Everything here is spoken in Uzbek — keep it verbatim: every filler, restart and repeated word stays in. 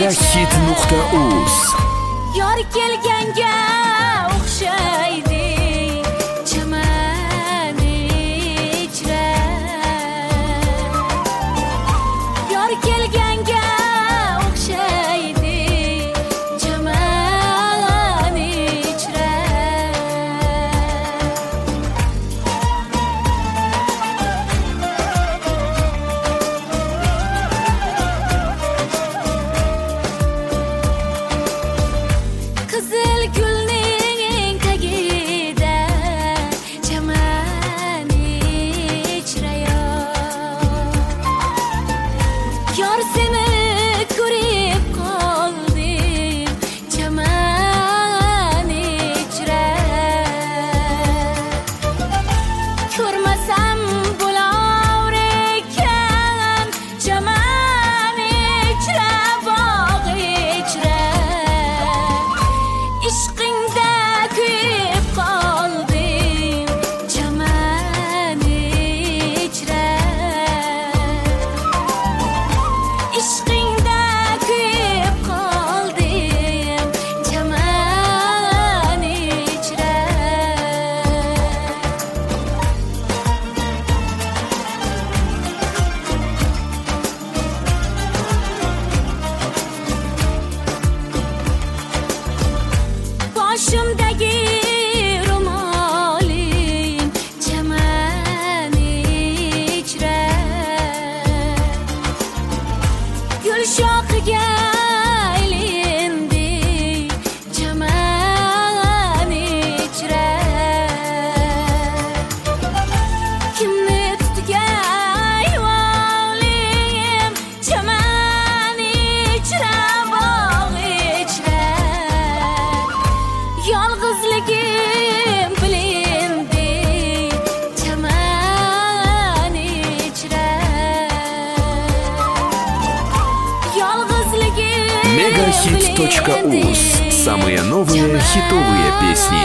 megahit nuqta uz. Yor kelganga o'xshaydi chaman ichra. Yor kelganga o'xshaydi chaman ichra. Qizil gulning tagida chaman ichra. Yor seni ko'rib qoldim chaman ichra. Ko'rmasam bo'lar ekan chaman ichra, bog' ichra. Ishqingda kuyib qoldim chaman ichra. Ishqingda kuyib qoldim chaman ichra. Boshimdagi ro'moling chaman ichra. Gul shoxiga aylandi chaman ichra. Kimni tutgay volim chaman ichra, bog' ichra. Yolg'izligim bilindi chaman ichra. Yolg'izligim megahit точка уз. Самые новые хитовые песни.